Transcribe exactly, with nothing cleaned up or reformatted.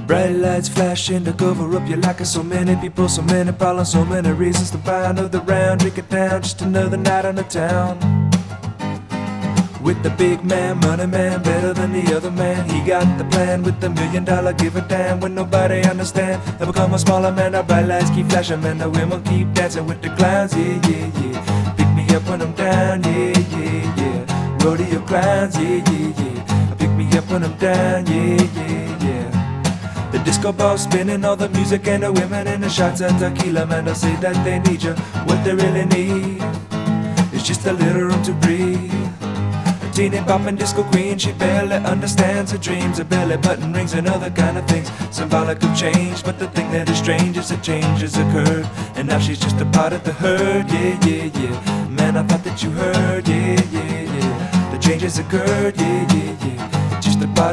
Bright lights flashing to cover up your lack of so many people, so many problems, so many reasons to buy another round. Drink it down, just another night on the town. With the big man, money man, better than the other man. He got the plan with the million dollar give a damn. When nobody understand, I become a smaller man. Our bright lights keep flashing, man. The women keep dancing with the clowns, yeah, yeah, yeah. Pick me up when I'm down, yeah, yeah, yeah. Rodeo clowns, yeah, yeah, yeah. Pick me up when I'm down, yeah, yeah, yeah. The disco ball spinning, all the music and the women and the shots of tequila, man. They'll say that they need you. What they really need is just a little room to breathe. Teeny bopping disco queen, she barely understands her dreams. Her belly button rings and other kind of things, symbolic of change. But the thing that is strange is that change has occurred, and now she's just a part of the herd. Yeah, yeah, yeah. Man, I thought that you heard. Yeah, yeah, yeah. The change has occurred. Yeah, yeah.